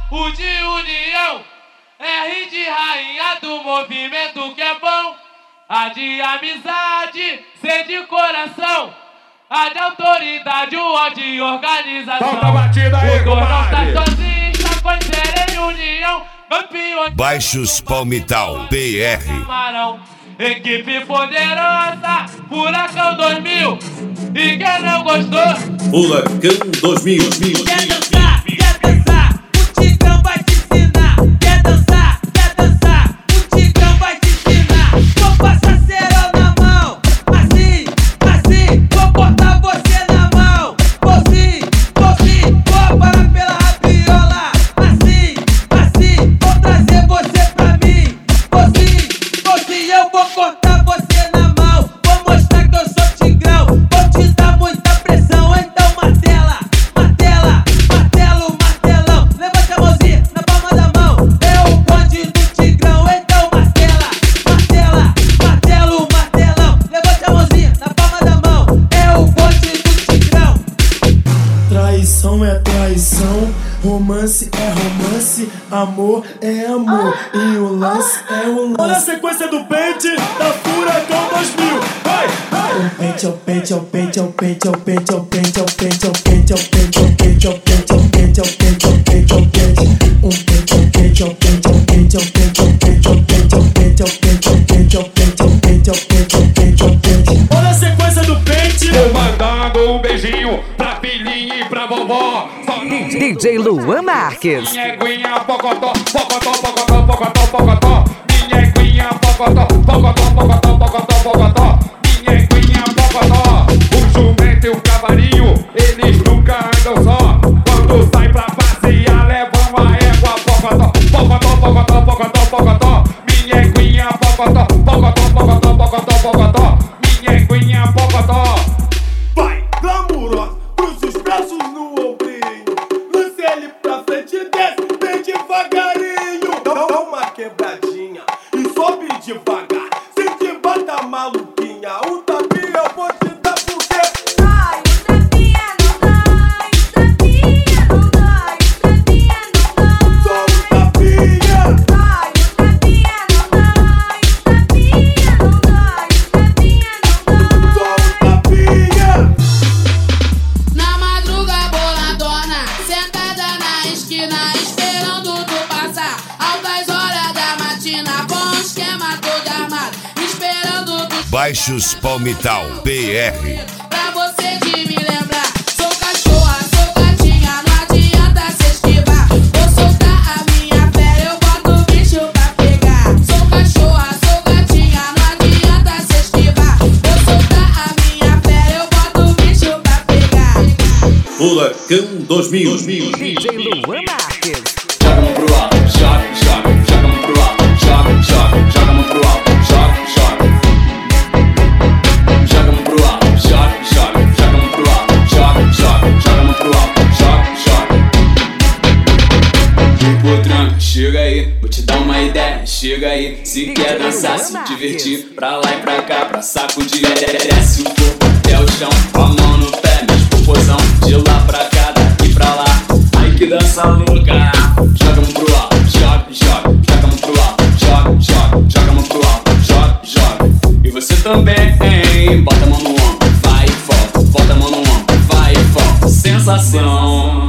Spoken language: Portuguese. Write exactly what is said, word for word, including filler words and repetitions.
U de união, R de rainha do movimento que é bom. A de amizade, C de coração. A de autoridade, o O de organização. Solta a batida aí, o dois não tá compadre. sozinho, está com ser em união. Campeões. Baixos Palmital P R. Camarão. Equipe poderosa, Furacão dois mil. E quem não gostou? Furacão dois mil. Quer dançar, quer dançar, o Tigrão vai te ensinar. Quer dançar, quer dançar, o Tigrão vai te ensinar. Vou passar cerol na mão, assim, assim. Vou cortar você na mão, vou sim, vou sim. Vou parar pela rabiola, assim, assim. Vou trazer você pra mim, vou sim, vou sim. Eu vou cortar você na mão, vou mostrar que eu sou Tigrão. Vou te dar muita pressão, então martela, martela, martelo, martelão. Levanta a mãozinha na palma da mão. É o bonde do Tigrão, então martela, martela, martelo, martelão. Levanta a mãozinha na palma da mão. É o bonde do Tigrão. Traição é traição, romance é romance, amor é amor, e o lance é o lance. Olha a sequência do pente da Furacão dois mil. Vai, vai. O pente, o pente, o pente, o pente, o pente, o pente, o pente, o pente, o pente, o pente, o pente, o pente, o pente, o pente, o pente. Um pente, o pente, o pente, o pente, o pente, o pente, o pente, o pente, o pente, o pente, o pente, o pente, o pente, o pente, o pente. Olha a sequência do pente. Tô mandando um beijinho pra filhinha e pra vovó. Só não D J Luan Marques. minha eguinha, pocotó, pocotó, pocotó, pocotó, pocotó. Minha eguinha, pocotó, pocotó, pocotó, pocotó, pocotó. Minha eguinha, pocotó. O jumento e o cavalinho, eles nunca andam só. Quando sai pra passear, levam a égua, pocotó, pocotó, pocotó, pocotó, pocotó. Minha eguinha, pocotó, pocotó, pocotó, pocotó, pocotó. Minha eguinha, pocotó. Vai, glamurosa, cruza os braços no ombrinho. Lance ele pra frente e desce, vem devagarinho. Dá, dá uma quebradinha e sobe devagar. Se te bata maluquinha, o tapinha eu vou te dar porque... Ai, o tapinha não dói, o tapinha não dói, o tapinha não dói. Só o tapinha. Ai, o tapinha não dói, o tapinha não dói, o tapinha não dói. Só o tapinha. Na madruga boladona, sentada na esquina, esperando tu passar. Altas horas da matina, com esquema todo armado, esperando tu Baixos Palmital P R. pra você de me lembrar. Sou cachorra, sou gatinha, não adianta se esquivar. Vou soltar a minha fera, eu boto o bicho pra pegar. Sou cachorra, sou gatinha, não adianta se esquivar. Vou soltar a minha fera, eu boto o bicho pra pegar. Furacão dois mil. D J Luan Marques. Joga a mão pro alto, joga, joga, joga a mão pro alto, joga, joga, joga a mão pro alto, joga, joga. Joga a mão pro alto, joga, joga, joga a mão pro alto, joga, joga, joga a mão pro alto, joga, joga. Vem por tranco, chega aí, vou te dar uma ideia, chega aí. Se quer dançar, se divertir, pra lá e pra cá, pra sacudir. Desce o corpo até o chão, com a mão no pé, mexe popozão, de lá pra cá, daqui pra lá. Ai que dança louca. Joga a mão pro alto, joga, joga, joga a mão pro alto, joga, joga, joga a mão pro alto, joga, joga. E você também, hein? Bota a mão no ombro, vai e volta, bota a mão no ombro, vai e volta. Sensação.